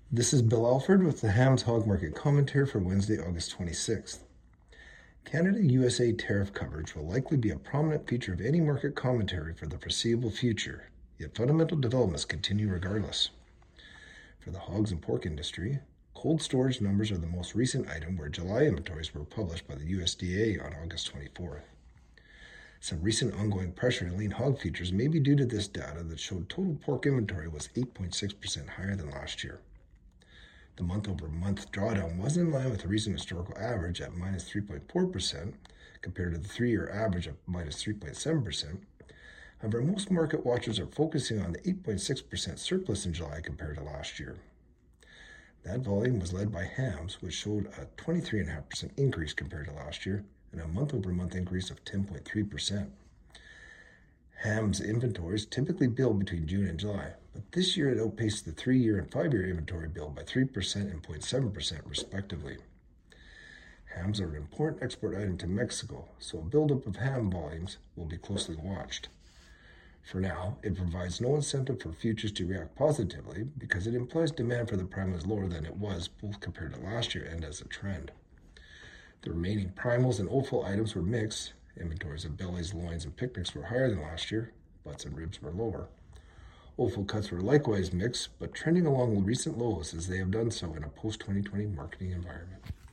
This is Bill Alford with the Hams Hog Market Commentary for Wednesday, August 26th. Canada-USA tariff coverage will likely be a prominent feature of any market commentary for the foreseeable future, yet fundamental developments continue regardless. For the hogs and pork industry, cold storage numbers are the most recent item, where July inventories were published by the USDA on August 24th. Some recent ongoing pressure in lean hog futures may be due to this data that showed total pork inventory was 8.6% higher than last year. The month-over-month drawdown was in line with the recent historical average at minus 3.4% compared to the 3-year average of minus 3.7%. However, most market watchers are focusing on the 8.6% surplus in July compared to last year. That volume was led by hams, which showed a 23.5% increase compared to last year and a month-over-month increase of 10.3%. Hams inventories typically build between June and July, but this year it outpaced the 3-year and 5-year inventory build by 3% and 0.7% respectively. Hams are an important export item to Mexico, so a buildup of ham volumes will be closely watched. For now, it provides no incentive for futures to react positively because it implies demand for the prime is lower than it was both compared to last year and as a trend. The remaining primals and offal items were mixed. Inventories of bellies, loins, and picnics were higher than last year. Butts and ribs were lower. Offal cuts were likewise mixed, but trending along recent lows as they have done so in a post-2020 marketing environment.